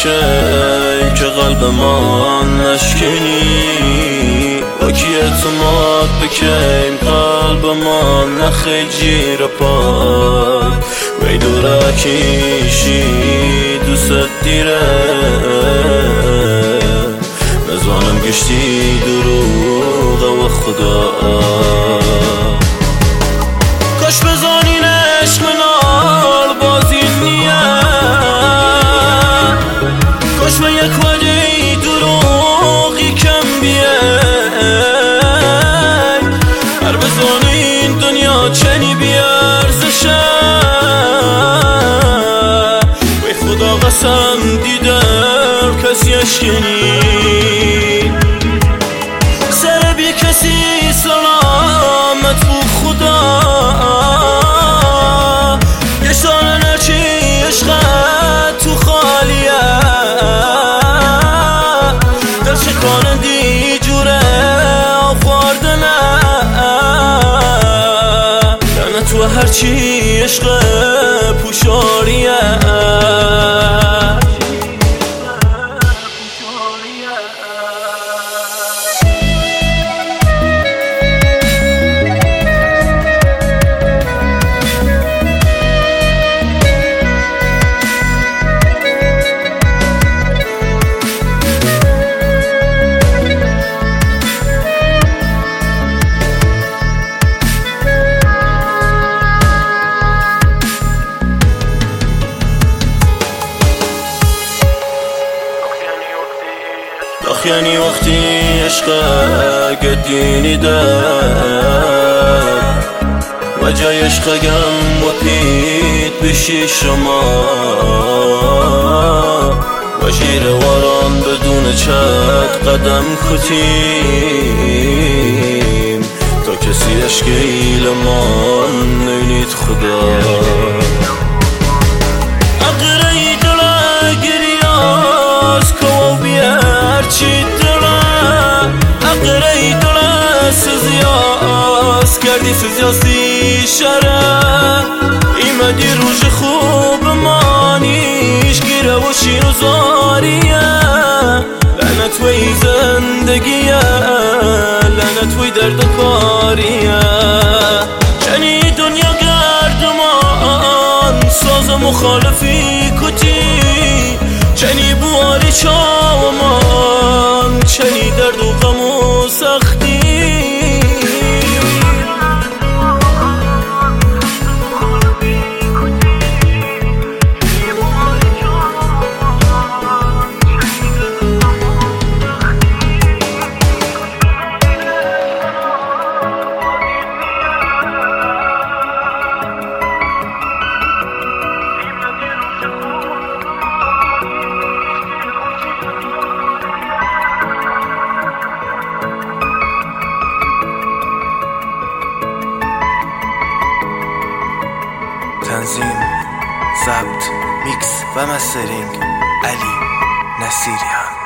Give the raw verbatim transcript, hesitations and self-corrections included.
که قلب من نشکنی با کی اعتماد بکیم قلب من نخی جیر پاک وی دورکیشی دوست دیره نزانم گشتی دروغ و خدا کاش بزانین عشق منال بازی نیه کاش به یک وجه دروغی کم بیه هر بزانین دنیا چنی بیارزشه وی خدا قسم دیدم کسی اشکنی سر بی کسی سلامت بو خدا یه سال نرچی عشقت تو خالیه در شکانندی جوره آفاردنه لعنت تو هرچی عشق پوشاریه یعنی وقتی عشق گدینی در و جای عشق گم و پید بشی شما و شیر واران بدون چت قدم کتیم تا کسی عشق ایلمان نینید خدا اقرای دل گریاز کو بیار چی دلم اقرای دل سزیاز کردی سزیازی شره ایمدی روش خوب مانیش گیره و شیر و زاریه لعنت وی زندگیه لعنت وی درد کاریه چنی دنیا گردمان ساز مخالفی کتی چنی بواری چاومان چنی درد و غم و سختی تنظیم، ضبط، میکس و مسترینگ علی نصیریان.